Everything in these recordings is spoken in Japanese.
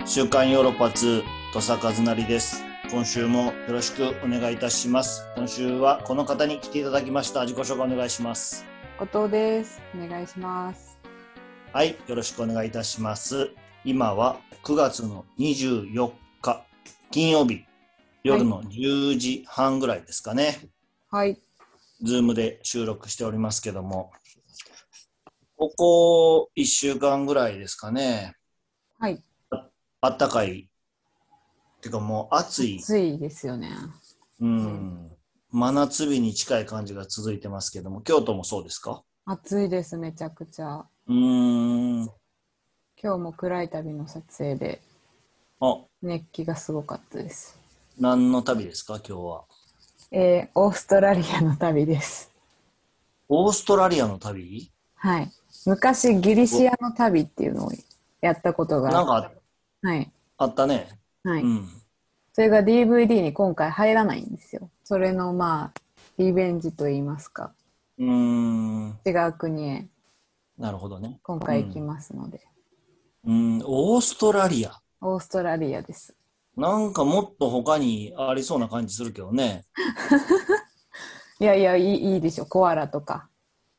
週刊ヨーロッパ2土佐和成です。今週もよろしくお願いいたします。今週はこの方に来ていただきました。自己紹介お願いします。 後藤です。お願いします。 はい、よろしくお願いいたします。今は9月の24日金曜日夜の10時半ぐらいですかね。 はい。 ズームで収録しておりますけども、ここ1週間ぐらいですかね。 はい。 あったかいっていうかもう暑い。 暑いですよね。 真夏日に近い感じが続いてますけども、京都もそうですか？ 暑いです、めちゃくちゃ。 今今日も暗い旅の撮影で熱気がすごかったです。 何の旅ですか今日は？ オーストラリアの旅です。 オーストラリアの旅？ はい。昔ギリシアの旅っていうのをやったことがなんかはい。 あったね。 はい。それが DVD に今回入らないんですよ。それのリベンジと言いますか。違う国へなるほどね。 今回行きますので。 オーストラリア。 オーストラリアです。 なんかもっと他にありそうな感じするけどね。 いやいや、いいでしょ。コアラとか。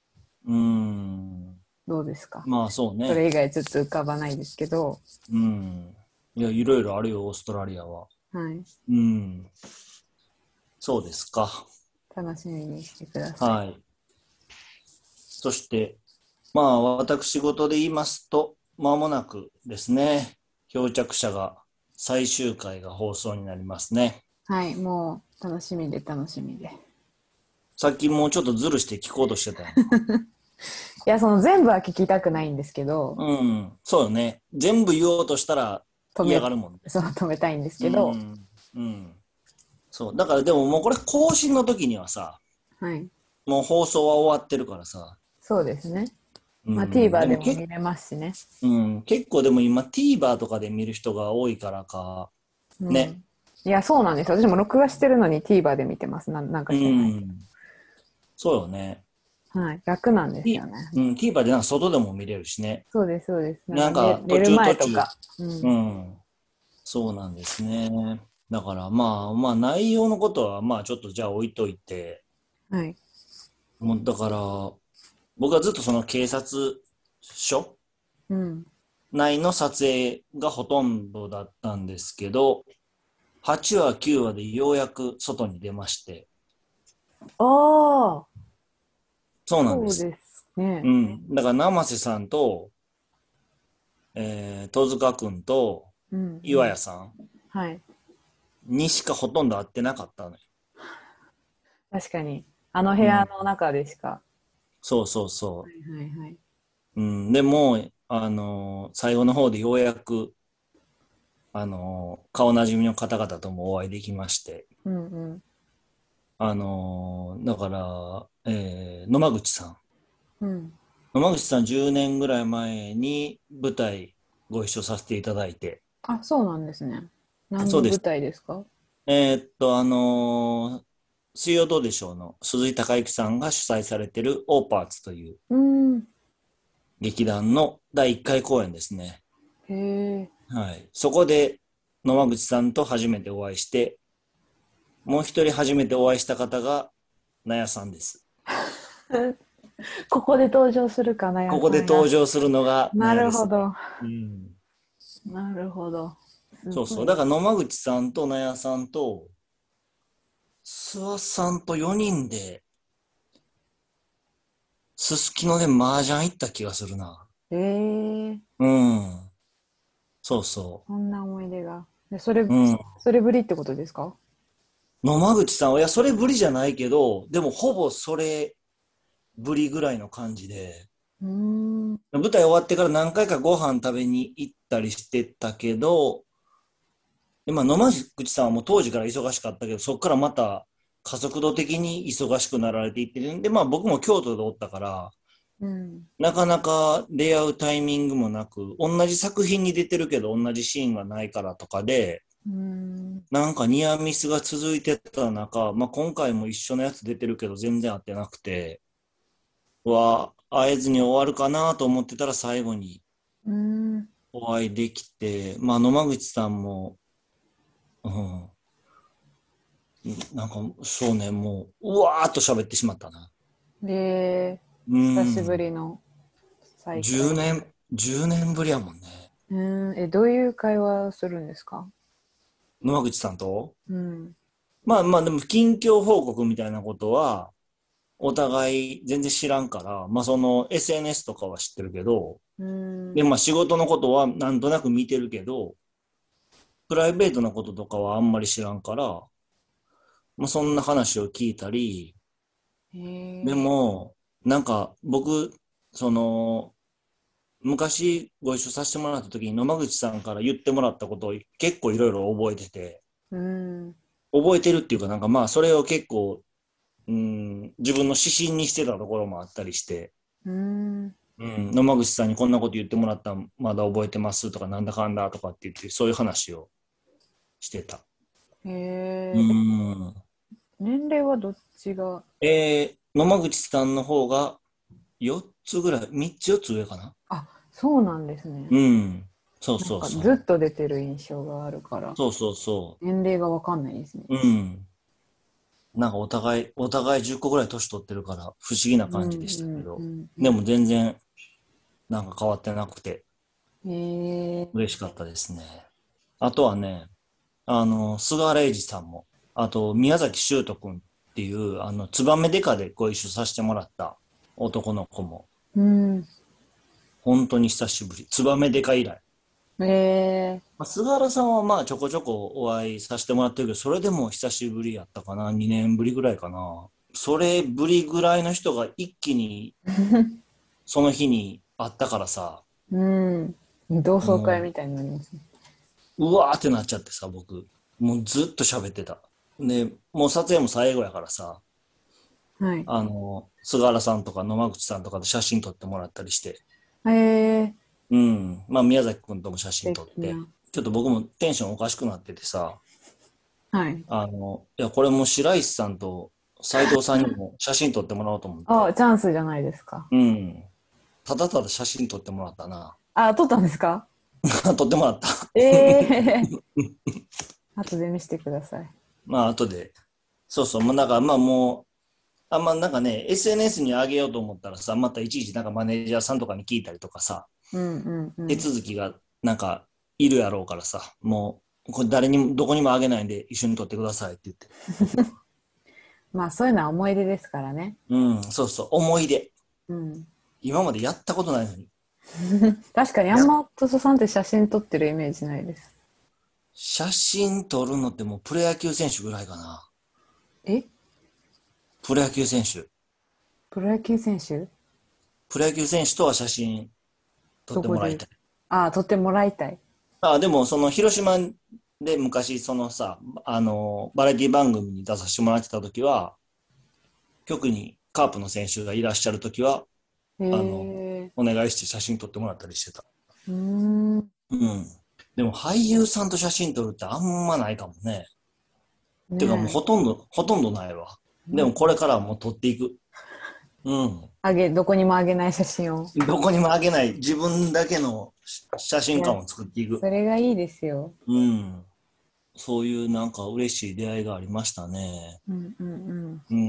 どうですか？ まあそうね。 それ以外ちょっと浮かばないですけど。 いや、いろいろあるよ、オーストラリアは。 はい。 そうですか。 楽しみにしてください。 はい。そして、私事で言いますと、間もなくですね、漂着者が最終回が放送になりますね。 はい、もう楽しみで。 さっきもうちょっとズルして聞こうとしてたよ。 いや、その全部は聞きたくないんですけど。 そうよね。全部言おうとしたら嫌がるもんね。 そう、止めたいんですけど。 そう。だからでももうこれ更新の時にはさ、 はい。 もう放送は終わってるからさ。 そうですね。TVer でも見れますしね。 結構でも今 TVer とかで見る人が多いからか、ね。 いや、そうなんですよ。私も録画してるのに TVer で見てます。なんかしてない。 そうよね。 はい。楽なんですよね。 TVer でなんか外でも見れるしね。 そうです、そうです。 なんか寝る前とか。 そうなんですね。だから内容のことはちょっとじゃあ置いといて。 はい。 もうだから僕はずっとその警察署内の撮影がほとんどだったんですけど、8話9話でようやく外に出まして。 ああ。 そうなんです。 そうですね。 だから生瀬さんと、戸塚くんと岩屋さんにしかほとんど会ってなかったのよ。 確かに。あの部屋の中でしか。 そうそうそう。でも、最後の方でようやく、顔なじみの方々ともお会いできまして。だから、野間口さん。野間口さん10年ぐらい前に舞台ご一緒させていただいて。 あ、そうなんですね。何の舞台ですか？ 水曜どうでしょうの鈴井貴之さんが主催されているオーパーツという劇団の第1回公演ですね。はい。そこで野間口さんと初めてお会いして、もう一人初めてお会いした方が納屋さんです。 ここで登場するかな。 ここで登場するのがなるほど。 なるほど。そうそう。だから野間口さんと納屋さんと諏訪さんと4人ですすきので麻雀行った気がするな。そうそう。 そんな思い出が。それぶりってことですか？ 野間口さんは、いや、それぶりじゃないけど、でもほぼそれぶりぐらいの感じで、舞台終わってから何回かご飯食べに行ったりしてたけど、野間口さんはもう当時から忙しかったけど、そこからまた加速度的に忙しくなられていってるんで、僕も京都でおったから、なかなか出会うタイミングもなく、同じ作品に出てるけど同じシーンがないからとかで、なんかニアミスが続いてた中、今回も一緒のやつ出てるけど全然会ってなくて、会えずに終わるかなと思ってたら最後に終お会いできて、まあ、野間口さんも、うん、なんか、そうね、もう、うわーっと喋ってしまったな。 で、 う久しぶん。 りの再会。 10年、10年ぶりやもんね。 どういう会話をするんですか？ 野間口さんとうん。 まあまあ、でも、近況報告みたいなことは、お互い全然知らんから、まあその SNS とかは知ってるけど、 うん。 で、まあ仕事のことはなんとなく見てるけど、プライベートなこととかはあんまり知らんから、まあそんな話を聞いたり、 へでえ。 も、なんか僕、その、昔ご一緒させてもらった時に野間口さんから言ってもらったことを結構いろいろ覚えてて、 うん。 覚えてるっていうかなんかまあそれを結構、自分の指針にしてたところもあったりして、 うん。 野間口さんにこんなこと言ってもらったんまだ覚えてますとかなんだかんだとかって言ってそういう話をしてた。 へうえ。 ん。 年齢はどっちが？ 野間口さんの方が4つぐらい、3つ4つ上かな。 あ、そうなんですね。 うん。そうなんそうかずっそう。 と出てる印象があるから、 そうそうそ年齢がわかんないですね。 う。うん。なんかお互い10個ぐらい年取ってるから不思議なうん感じでしたけど、 うんうでも全然なんか変わってなくてん。へえ。 嬉しかったですね。あとはね、菅原英二さんも、あと、宮崎修斗くんっていう、ツバメデカでご一緒させてもらった男の子も、 うん。 本当に久しぶり。ツバメデカ以来。 へえ。 まあ、菅原さんはまあちょこちょこお会いさせてもらってるけど、それでも久しぶりやったかな。2年ぶりぐらいかな。それぶりぐらいの人が一気にその日に会ったからさ、 うん。同窓会もみたいになりますね。 うわーってなっちゃってさ、僕。もうずっと喋ってた。で、もう撮影も最後やからさ、 はい。 菅原さんとか野間口さんとかと写真撮ってもらったりして、 へえ。 うん。まあ、宮崎くんとも写素真撮って、 敵な。 ちょっと僕もテンションおかしくなっててさ、 はい。 いや、これも白石さんと斉藤さんにも写真撮ってもらおうと思っあ、 て、 チャンスじゃないですか。 うん。ただただ写真撮ってもらったな。 あ、撮ったんですか？ 撮ってもらった。 ええ。後で見せてください。 まあ、後で。そうそう。もうなんか、まあもう、あんまなんかね、SNS に上げようと思ったらさ、またいちいちなんかマネージャーさんとかに聞いたりとかさ、 うんうんう手ん。 続きがなんかいるやろうからさ、もう、これ誰にも、どこにもあげないんで一緒に撮ってくださいって言って。 まあそういうのは思い出ですからね。 うん、そうそう、思い出。 うん。 今までやったことないのに。 確かにや、 山本さんって写真撮ってるイメージないです。 写真撮るのってもうプロ野球選手ぐらいかな。 え、 プロ野球選手。 プロ野球選手？ プロ野球選手とは写真撮っどこで？ てもらいたい。 あ、撮ってもらいたい。 あ、でもその広島で昔そのさ、バラエティ番組に出させてもらってた時は、局にカープの選手がいらっしゃる時は、 へあの、 え。 お願いして写真撮ってもらったりしてた。 うーん。 うん。でも俳優さんと写真撮るってあんまないかもね。てかもうねほとんどないわ。 え。 でもこれからはもう撮っていく。うん。 どこにもあげない写真を。 どこにもあげない自分だけの写真いや、 館を作っていく。 それがいいですよ。 うん。そういうなんか嬉しい出会いがありましたね。 うんうんうん。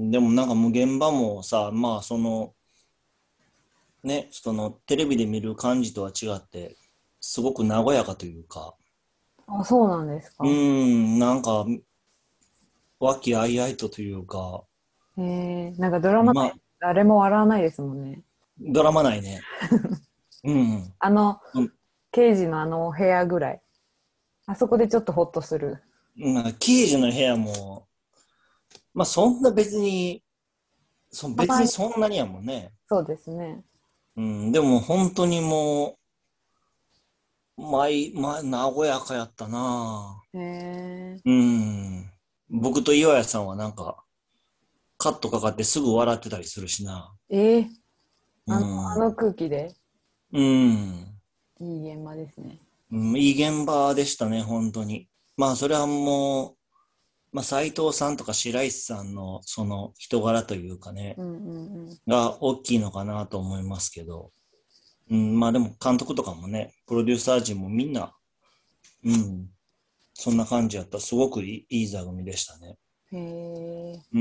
でもなんかもう現場もさ、まあその、ね、そのテレビで見る感じとは違って、すごく和やかというか、 うん。あ、そうなんですか。 なんか和気あいあいというか、 なんかドラマまあ、 内、誰も笑わないですもんね。 ドラマないね。うん。 あの、 うん。 刑事のあの部屋ぐらい。あそこでちょっとホッとする。 まあ、刑事の部屋も、まあそんな別に、別たまに、 にそんなにやもんね。 そうですね。 うん、でも本当にもう、和やかやったな。 へえ。 うん。僕と岩屋さんはなんか、カットかかってすぐ笑ってたりするしな。 えー、 うん。 あの空気でうん。 いい現場ですね。 うん、いい現場でしたね、本当に。まあ、それはもう、まあ、斉藤さんとか白石さんのその人柄というかね、 うんうんうん。 が大きいのかなと思いますけど。 うん、まあでも監督とかもね、プロデューサー陣もみんな、うん、そんな感じやった。すごくいい座組でしたね。 へえ。 うん。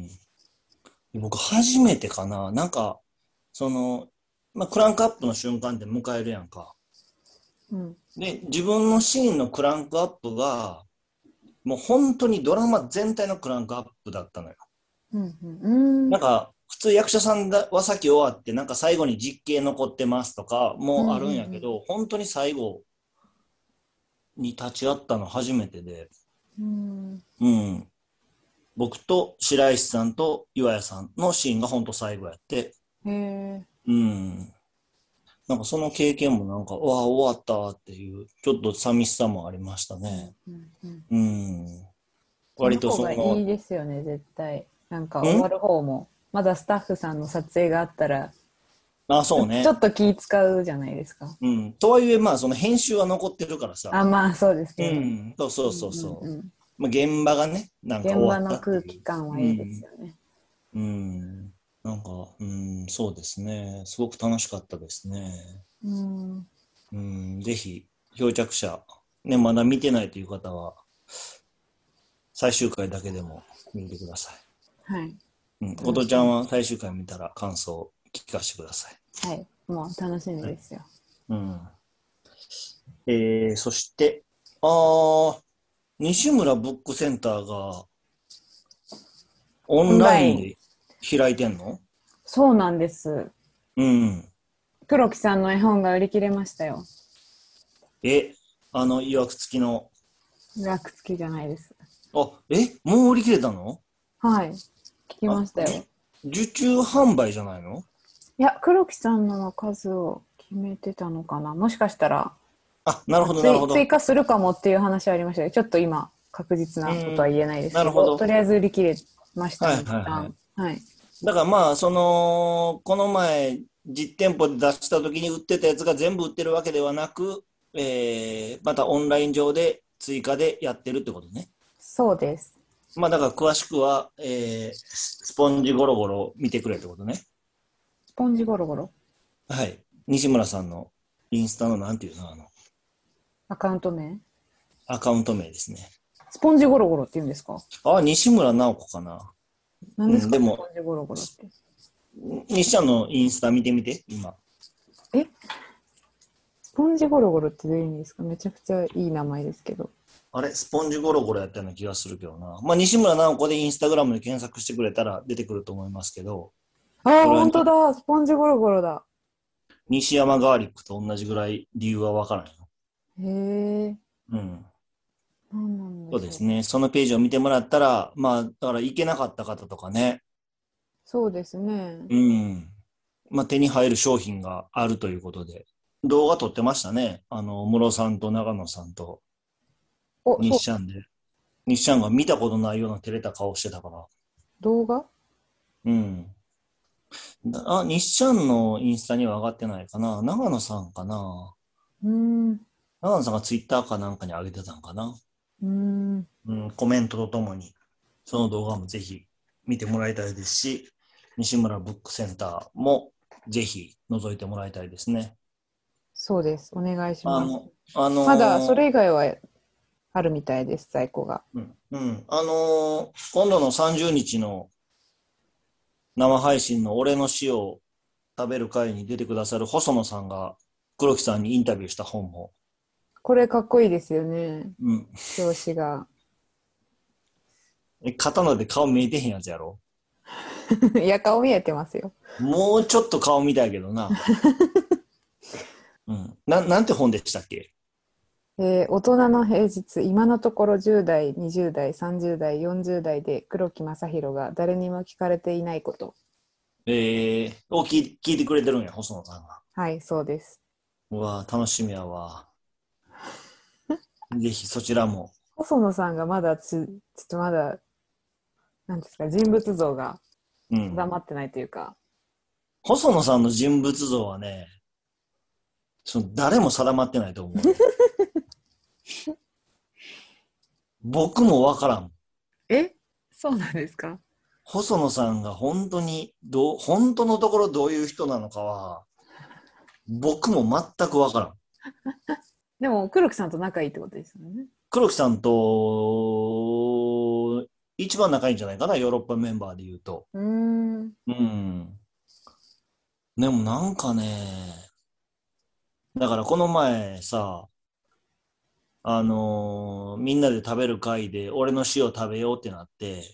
僕初めてかな。なんか、その、まあ、クランクアップの瞬間って迎えるやんか。 うん。 で、自分のシーンのクランクアップが、もう本当にドラマ全体のクランクアップだったのよ。 うんうん。うんなんか、普通役者さんは先終わって、なんか最後に実景残ってますとかうんもあるんやうんけど、本当に最後に立ち会ったの初めてで、 うん。 うん。僕と白石さんと岩屋さんのシーンが本当最後やって、 へえ。 うん。なんかその経験もなんか、わあ、終わったっていう、ちょっと寂しさもありましたね。 うんうんうん。 うん。割とその方その、 がいいですよね、絶対。なんか終わんる方も、まだスタッフさんの撮影があったら、 あ、そうね。 ちょっと気使うじゃないですか。 うん。とはいえ、まあ、その編集は残ってるからさ。 あ、まあそうですうね。 ん。そうそううんそうそう。 うんうん。 まあ、現場がね、なんか現場終わったの空気っていう。 感はいいですうん。 よね。 うん。なんか、うん、そうですね。すごく楽しかったですね。 うん。 うん。ぜひ、漂着者、ね、まだ見てないという方は、最終回だけでも見てください。 はい。 うん。お楽しみ。 とちゃんは最終回見たら感想を聞かせてください。 はい。もう楽しみはい。 ですよ。 うん。そして、あー、西村ブックセンターがオオンンライン。 ラインで開いてんの？ そうなんです。 うん。 黒木さんの絵本が売り切れましたよ。 え、いわくつきの。 楽付きじゃないです。 もう売り切れたの？ はい。聞きまあ、 したよ。 受注販売じゃないの？ いや、黒木さんの数を決めてたのかな。もしかしたら、 あ、なるほど、なるほど。 追加するかもっていう話はありましたけど、ちょっと今、確実なことはうん、 言えないですけど、となるほど。 りあえず売り切れましたはいね、一はいはい。 旦。はい。 だからまあ、この前、実店舗で出した時に売ってたやつが全部売ってるわけではなく、またオンライン上で追加でやってるってことね。 そうです。 まあだから詳しくは、スポンジゴロゴロ見てくれってことね。 スポンジゴロゴロ。 はい。西村さんのインスタのなんていうの、 アカウント名アカウント名ですね。 スポンジゴロゴロって言うんですか？ 西村直子かな。うん、 何ですか、 でも、 スポンジゴロゴロって。 西ちゃんのインスタ見てみて、今。 えスポンジゴロゴロってどういう意味ですか？めちゃくちゃいい名前ですけど。 あれ、スポンジゴロゴロやったような気がするけどな。まあ、西村直子でインスタグラムで検索してくれたら出てくると思いますけど、 ああ、 それはに本当だ。スポンジゴロゴロだ。 西山ガーリックと同じぐらい理由はわからんよ。 へえ。 うん。 何なんでしょう。 そうですね。そのページを見てもらったら、まあ、だから行けなかった方とかね、 そうですね。 うん。まあ、手に入る商品があるということで、動画撮ってましたね。室さんと長野さんとお、そう。 西ちゃんで。西ちゃんが見たことないような照れた顔してたから。 動画うん。西ちゃんのインスタには上がってないかな。長野さんかな。 うーん。 長野さんがツイッターかなんかに上げてたんかな。 うーん。 うん、コメントとともに、その動画もぜひ見てもらいたいですし、西村ブックセンターもぜひ覗いてもらいたいですね。 そうです。お願いします。 あの、あまだそのれ以外はあるみたいです、在庫が。 今度の30日の生配信の俺の死を食べる会に出てくださる細野さんが黒木さんにインタビューした本も、 これかっこいいですよね。 うん、 表紙が。 刀で顔見えてへんやつやろ。 いや、顔見えてますよ。 もうちょっと顔見たいけどな。うん、なんて本でしたっけ？ 大人の平日、今のところ10代、20代、30代、40代で黒木正宏が誰にも聞かれていないこと。 聞いてくれてるんや、細野さんが。 はい、そうです。 うわ楽しみやわ。ぜひそちらも。 細野さんがまだちょっとまだ、なんですか、人物像がうん。 定まってないというか。 細野さんの人物像はね、誰も定まってないと思う。僕もわからん。 えそうなんですか？ 細野さんが本当に本当のところどういう人なのかは、 僕も全くわからん。 でも、黒木さんと仲いいってことですよね。 黒木さんと一番仲いいんじゃないかな、ヨーロッパメンバーで言うと。うん。でもなんかね、だからこの前さ、みんなで食べる会で俺の塩食べようってなって、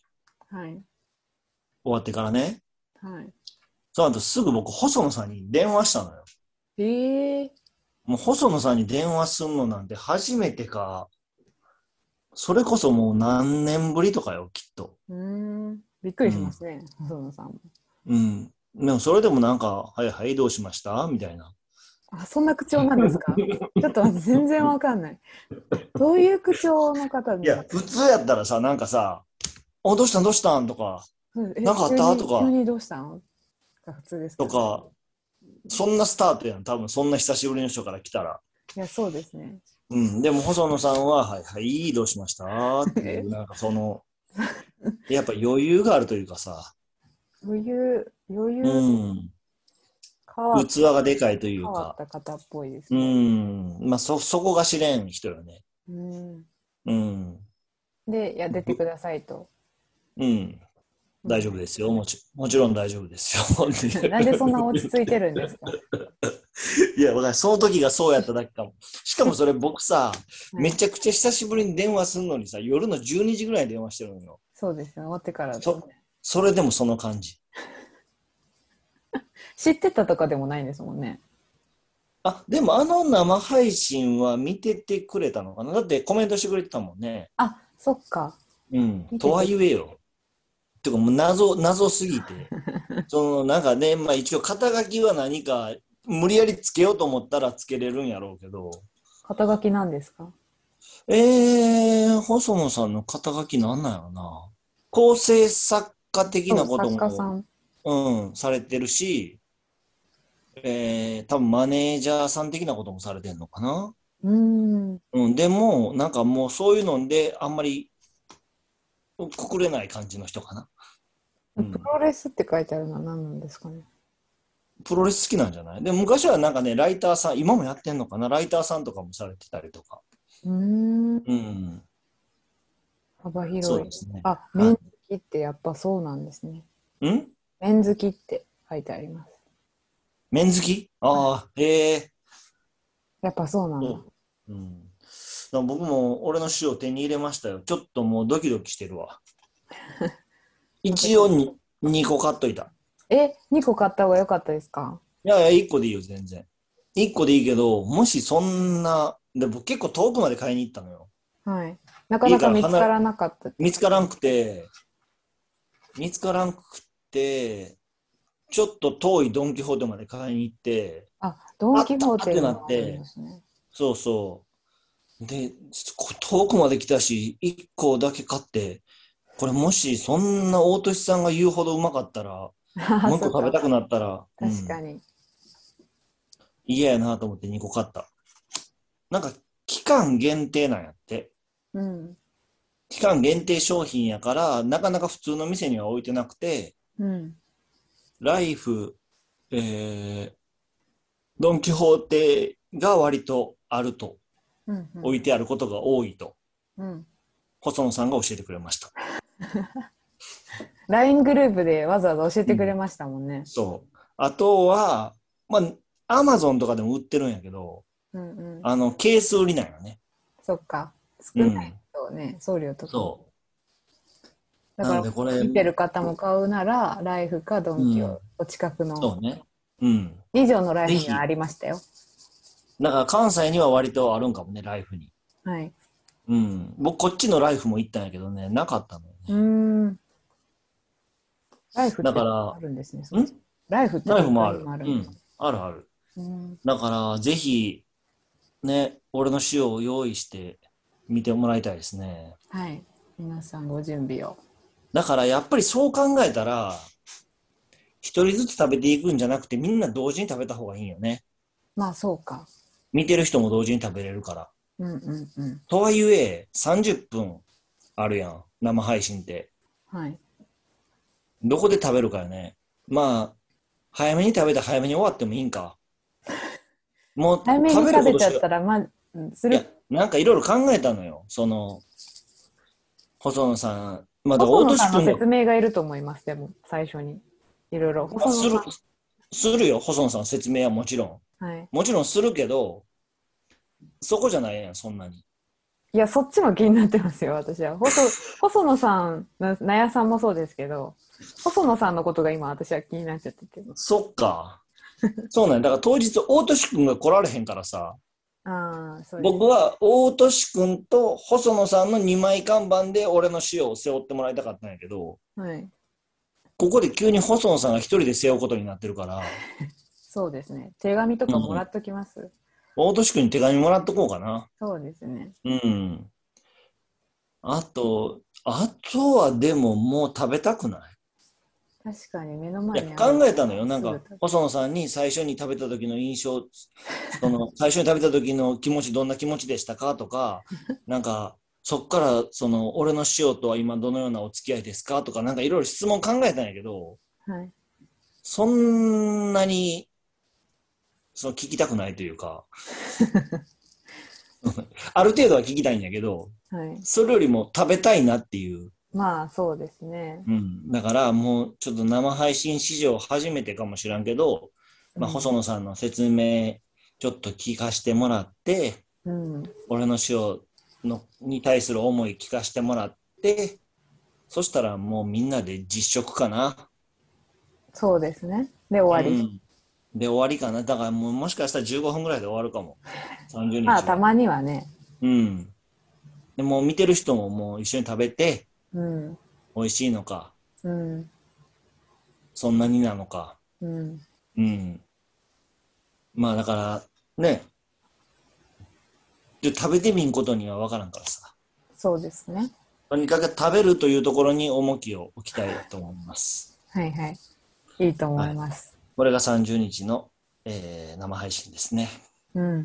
はい。終わってからね。はい。その後すぐ僕、細野さんに電話したのよ。もう細野さんに電話すんのなんて初めてか、それこそもう何年ぶりとかよ、きっと。 びっくりしますね、細野さんも。 うん。でもそれでもなんか、はいはい、どうしましたみたいな。 あ、そんな口調なんですか？ちょっと全然わかんない。どういう口調の方いや、普通やったらさ、なんかさ、どうしたんどうしたんとか、なんかあったとか。 急にどうしたんが普通ですか、とか、そんなスタートやん、多分そんな久しぶりの人から来たら。 いや、そうですね。 うん、でも細野さんは、はいはい、どうしましたっていう、なんかやっぱ余裕があるというかさ。余裕、うん。器がでかいというか。 変わった方っぽいですね。 まあ、そこが知れん人よね。 で、出てくださいと。 大丈夫ですよ。もちろん大丈夫ですよ。なんでそんな落ち着いてるんですか？ いや、その時がそうやっただけかも。しかもそれ僕さ、めちゃくちゃ久しぶりに電話するのにさ、夜の12時ぐらいに電話してるのよ。 そうですね、終わってから、 それでもその感じ。 知ってたとかでもないんですもんね。 でも生配信は見ててくれたのかな。だってコメントしてくれてたもんね。 そっか。 とはいえよ。てかもう謎すぎて。なんかね、まあ一応肩書きは何か無理やりつけようと思ったらつけれるんやろうけど。 肩書きなんですか？ 細野さんの肩書きなんなんやろな。構成作家的なことも、されてるし、多分マネージャーさん的なこともされてんのかな。でも、なんかもうそういうので、あんまりくくれない感じの人かな。 プロレスって書いてあるのは何なんですかね。 プロレス好きなんじゃない？でも昔はなんかね、ライターさん、今もやってんのかな、ライターさんとかもされてたりとか。 幅広い。 そうですね。 メン好きってやっぱそうなんですね。メン好きって書いてあります。 メン好き？へえ。 やっぱそうなんだ。 僕も俺の塩手に入れましたよ。ちょっともうドキドキしてるわ。一応2個買っといた。 2個買った方が良かったですか？ いやいや、1個でいいよ、全然。1個でいいけど、もしそんな、僕結構遠くまで買いに行ったのよ。 はい。なかなか見つからなかった。 見つからんくて、ちょっと遠いドン・キホーテまで買いに行って、 ドン・キホーテってなって、そうそう。で、遠くまで来たし、1個だけ買って、これもしそんな大俊さんが言うほどうまかったら、もう1個食べたくなったら、 確かに。 嫌やなと思って2個買った。なんか、期間限定なんやって。期間限定商品やから、なかなか普通の店には置いてなくて、ライフ、ドン・キホーテが割とあると、置いてあることが多いと、細野さんが教えてくれました。 LINE グループでわざわざ教えてくれましたもんね。 そう。あとは、アマゾンとかでも売ってるんやけど、ケース売りなんよね。 そっか。少ないとね、送料とか。そう。だからこれ見てる方も買うなら、ライフかドンキをお近くの。 そうね。 以上のライフにはありましたよ。 だから関西には割とあるんかもね、ライフに。 はい。 僕こっちのライフも行ったんやけどね、なかったのよね。 ライフってあるんですね。ライフもある。あるある。だからぜひ、ね、俺の塩を用意して見てもらいたいですね。 はい。皆さんご準備を。 だからやっぱりそう考えたら、一人ずつ食べていくんじゃなくて、みんな同時に食べた方がいいよね。 まあそうか。 見てる人も同時に食べれるから。とはいえ、30分あるやん、生配信って。はい。どこで食べるかよね。まあ、早めに食べて早めに終わってもいいんか。 もう早めに食べちゃったら、 いや、なんかいろいろ考えたのよ。細野さん。まあ、だから細野さんの説明がいると思います、でも、最初に。いろいろ。細野さん。 するよ、細野さん説明はもちろん。はい、もちろんするけど、そこじゃないやん、そんなに。 いや、そっちも気になってますよ、私は。細野さん、なやさんもそうですけど、細野さんのことが今、私は気になっちゃってて。 そっか。そうなんだから当日、大俊君が来られへんからさ。僕は大俊君と細野さんの2枚看板で俺の塩を背負ってもらいたかったんやけど、はい、ここで急に細野さんが一人で背負うことになってるから。 そうですね。手紙とかもらっときます、 大俊君に手紙もらっとこうかな。 そうですね。 うん。あとはでももう食べたくない？ 確かに目の前に考えたのよ。なんか細野さんに最初に食べた時の印象、最初に食べた時の気持ちどんな気持ちでしたかとか、なんかそっから俺の塩とは今どのようなお付き合いですかとか、なんかいろいろ質問考えたんやけど、はい、そんなに聞きたくないというかある程度は聞きたいんやけど、はい、それよりも食べたいなっていう。 まあそうですね。 うん、だからもうちょっと生配信史上初めてかもしらんけど、まあ、細野さんの説明ちょっと聞かせてもらって、うん、俺の塩に対する思い聞かせてもらって、そしたらもうみんなで実食かな。 そうですね。で終わり。 うん、で終わりかな。だからもしかしたら15分ぐらいで終わるかも。 30日まあたまにはね。 うん。でも見てる人ももう一緒に食べて、うん、美味しいのか、うん、そんなになのか、うん、うん、まあだからね、食べてみんことには分からんからさ。 そうですね。 とにかく食べるというところに重きを置きたいと思います。 はいはい、いいと思います。はい、 これが30日の、生配信ですね。うん、うん。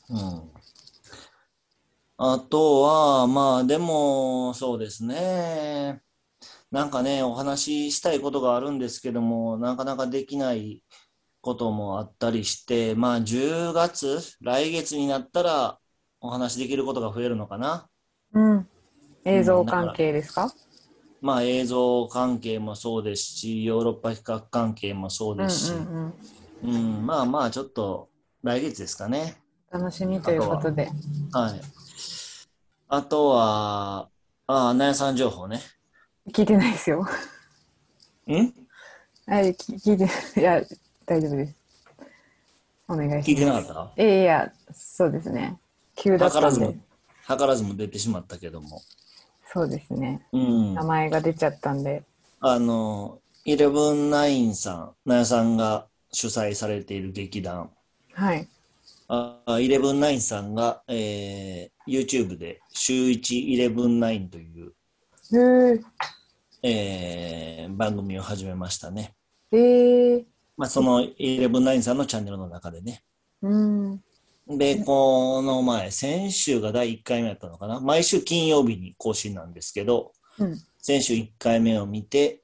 あとはまあでもそうですね。なんかね、お話ししたいことがあるんですけども、なかなかできないこともあったりして、まあ10月、来月になったらお話しできることが増えるのかな。 うん。映像関係ですか？ まあ映像関係もそうですし、ヨーロッパ比較関係もそうですし、まあまあちょっと来月ですかね。 楽しみということで。 はい。あとは、なやさん情報ね。 聞いてないですよ。聞いて、いや、大丈夫です。お願いします。 聞いてなかった？ いや、そうですね。急だったんで。 図らずも出てしまったけども。 そうですね。うん、名前が出ちゃったんで。 イレブンナインさん、なやさんが主催されている劇団。はい。イレブンナインさんが、YouTube で週1イレブンナインという、番組を始めましたね。まあ、そのイレブンナインさんのチャンネルの中でね。で、この前、先週が第1回目だったのかな。毎週金曜日に更新なんですけど、先週1回目を見て、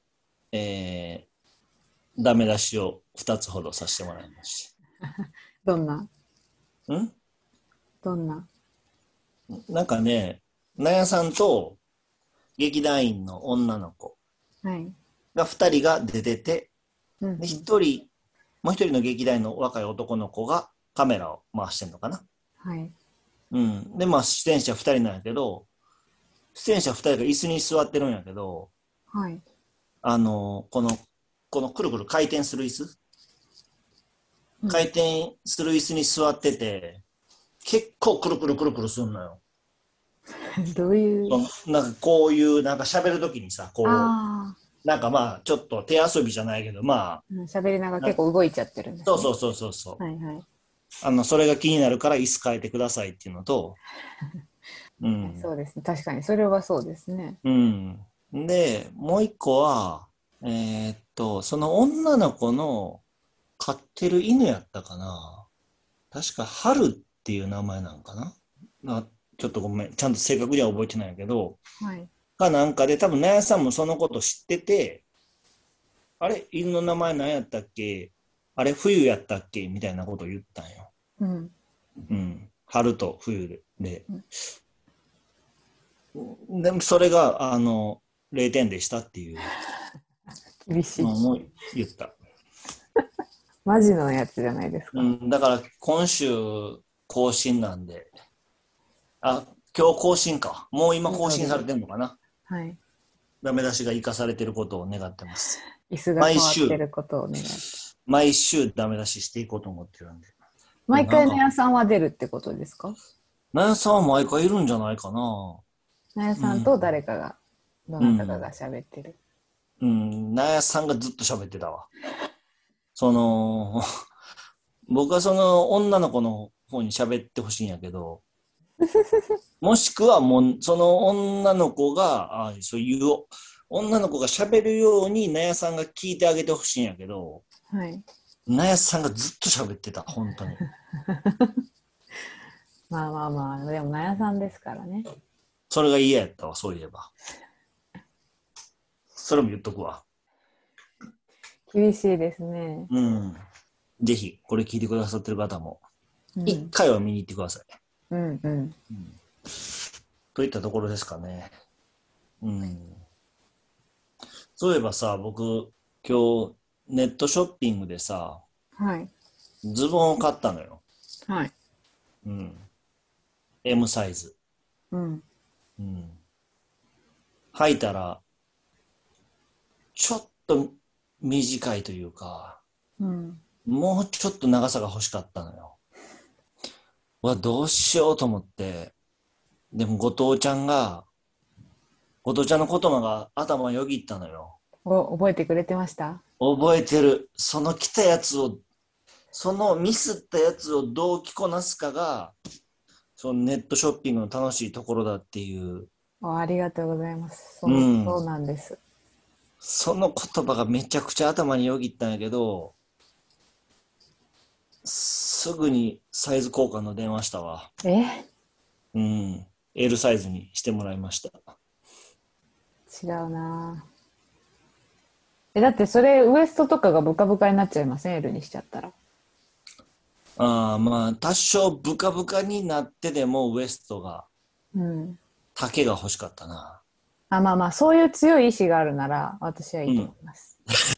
ダメ出しを2つほどさせてもらいました。 どんな？どんな？ なんかね、なやさんと劇団員の女の子が2人が出てて、でもう1人の劇団員の若い男の子がカメラを回してんのかな。はい。うん。で、まあ、出演者2人なんやけど、出演者2人が椅子に座ってるんやけど、はい。このくるくる回転する椅子、回転する椅子に座ってて、結構くるくるくるくるすんのよ。 どういう？ なんかこういう、なんか喋るときにさ、こう、なんかまあ、ちょっと手遊びじゃないけど、まあ。 喋りながら結構動いちゃってるんですね。 そう。はいはい。それが気になるから椅子変えてくださいっていうのと、 そうですね。確かに、それはそうですね。 で、もう一個は、その女の子の飼ってる犬やったかな。確か、春っていう名前なんかな。ちょっとごめん。ちゃんと正確には覚えてないけど、はい。かなんかで、多分、なやさんもそのこと知ってて、あれ犬の名前何やったっけ、あれ冬やったっけみたいなことを言ったんよ。 うん。 うん。春と冬で。でもそれが、0点でしたっていう厳しい。 のも言った。 マジのやつじゃないですか。 うん、だから今週更新なんで、あ、今日更新か。もう今更新されてんのかな。 はい。 ダメ出しが生かされてることを願ってます。 椅子が変わって毎週、 ることを願って。 毎週ダメ出ししていこうと思ってるんで。いや、 毎なんか、 回なやさんは出るってことですか？ ナヤさんは毎回いるんじゃないかな。 なやうん。 さんと誰かが、どなたかがうん。 喋ってる。 うん。ナヤさんがずっと喋ってたわ。その、僕はその女の子の方に喋ってほしいんやけど、もしくはもう、その女の子が、そういう、女の子が喋るように、なやさんが聞いてあげてほしいんやけど、 はい。 なやさんがずっと喋ってた、本当に。 まあまあまあ、でもなやさんですからね。 それが嫌やったわ、そういえば。それも言っとくわ。 厳しいですね。 うん。ぜひ、これ聞いてくださってる方も、一うん。 回は見に行ってください。 うんうん。 うん、といったところですかね。うん。そういえばさ、僕、今日、ネットショッピングでさ、 はい。 ズボンを買ったのよ。 はい。 うん。M サイズ。 うん。 うん。履いたら、ちょっと短いというか、 うん。 もうちょっと長さが欲しかったのよ。どうしようと思って、でも後藤ちゃんの言葉が頭よぎったのよ。 覚えてくれてました？ 覚えてる。その来たやつを、そのミスったやつをどう着こなすかが、そのネットショッピングの楽しいところだっていう、 ありがとうございます。 うそうん。 なんです。 その言葉がめちゃくちゃ頭によぎったんやけど、すぐにサイズ交換の電話したわ。 え、 うん。L サイズにしてもらいました。 違うな。だってそれウエストとかがブカブカになっちゃいません？ L にしちゃったら。 まあ、多少ブカブカになってでもウエストが、 うん。 丈が欲しかったな。 あ、まあまあ、そういう強い意志があるなら私はいいと思うん。 います。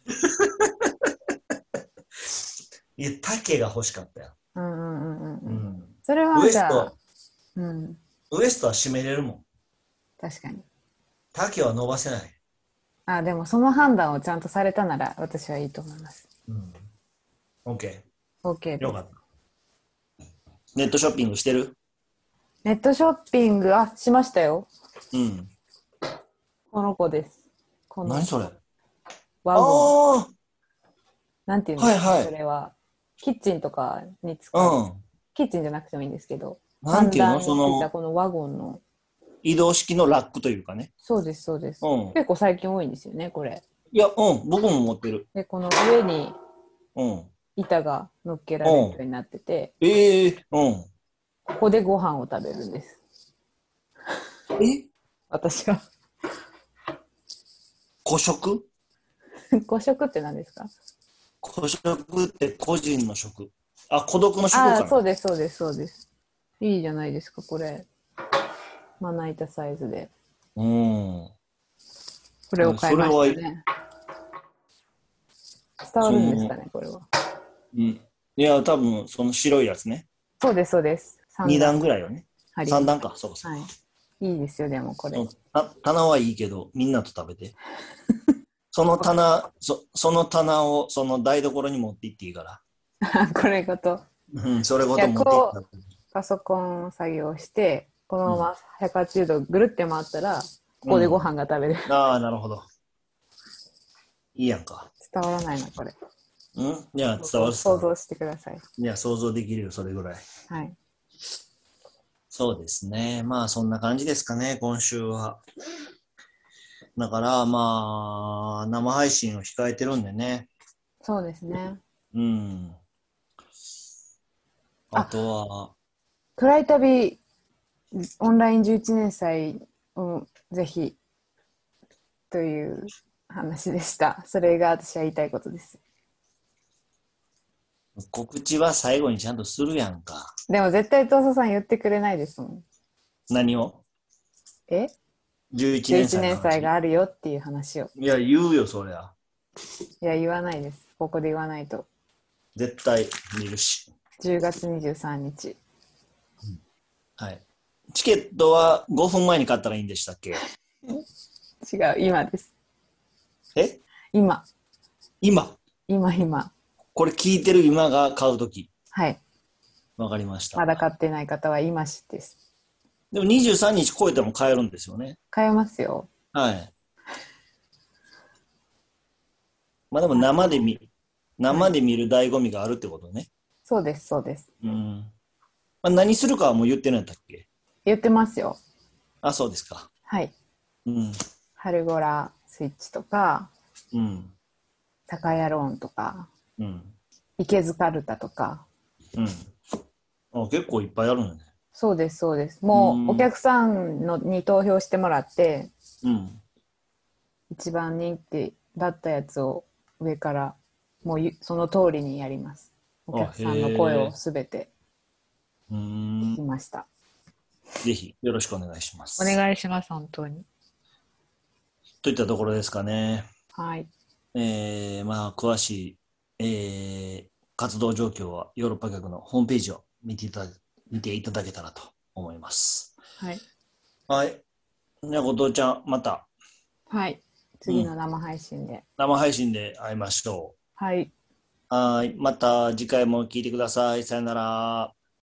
いや、丈が欲しかったよ。 うんうんうんうんうん。 うん。 それはじゃあ、 ウエスト、 うん。 ウエストは締めれるもん。 確かに。 丈は伸ばせない。 あ、でもその判断をちゃんとされたなら私はいいと思います。 うん。OK。 OK です。 よかった。ネットショッピングしてる？ ネットショッピング、あ、しましたよ。 うん。 この子です。この何それ？ ワゴン。 あなんていうんですかね、 はいはい。 それは。キッチンとかにう使う。 ん。 キッチンじゃなくてもいいんですけど、 なんていうの簡単についたその、 このワゴンの。 移動式のラックというかね。 そうです、そうです。 うん。 結構最近多いんですよね、これ。 いや、うん。僕も持ってる。 で、この上にうん。 板が乗っけられるようん。 うになってて、 うん。 ここでご飯を食べるんです。 え私は。 個食？ 個食って何ですか？ 個食って個人の食。あ、孤独の食ああ、 かな。 そうです、そうです、そうです。いいじゃないですか、これ。まな板サイズで。 うん。 これを買いましそれは、 たね。伝わその、 るんですかね、これは。 うん。いや、多分、その白いやつね。 そうです、そうです。3 2 段段ぐらいよね。 あります。 3段か、そうかそうか。 はい。いいですよ、でもこれ。 うん、棚はいいけど、みんなと食べて。その棚をその台所に持って行っていいから。 これごと。 うん、それごいや、 と持って行っこう、 たら。 パソコン作業して、このうん。 まま180度ぐるって回ったら、ここでごうん。 飯が食べれる。 ああ、なるほど。いいやんか。 伝わらないな、これ。 うん。いや、伝わる伝わる。 想像してください。 いや、想像できるよ、それぐらい。 はい。 そうですね。まあ、そんな感じですかね、今週は。だから、まあ、生配信を控えてるんでね。 そうですね。 うん。ああ、 とは、 暗い旅、オンライン11年祭をぜひという話でした。それが私は言いたいことです。 告知は最後にちゃんとするやんか。 でも絶対東佐さん言ってくれないですもん。 何を？ え ?11 年 11 祭の年祭が話。 あるよっていう話を。 いや、言うよ、そりゃ。 いや、言わないです。ここで言わないと。 絶対見るし。 10月23日。 はい。チケットは5分前に買ったらいいんでしたっけ？ 違う、今です。 え今。 今。 今。 これ聞いてる今が買うとき。 はい。 わかりました。 まだ買ってない方は今しです。 でも23日超えても買えるんですよね。 買えますよ。 はい。まあでも生で見る醍醐味があるってことね。 そうです、そうです。 うん。まあ、何するかはもう言ってないんだっけ？ 言ってますよ。 あ、そうですか。 はい。 うん。 春ゴラスイッチとか、 うん。 タカヤローンとか、 うん。 池津カルタとか。 うん。あ、結構いっぱいあるのね。 そうです、そうです。もうお客さんに投票してもらって、 うん。 一番人気だったやつを上からもうその通りにやります。お客さんの声をすべて聞きました。 ぜひよろしくお願いします。 お願いします、本当に。 といったところですかね。 はい。 まあ、詳しい、活動状況はヨーロッパ局のホームページを見ていただけたらと思います。 はい。 はい。じゃあ、後藤ちゃん、また。 はい。次の生配信で。 生配信で会いましょう。 はい。 はい。また次回も聞いてください。さよなら。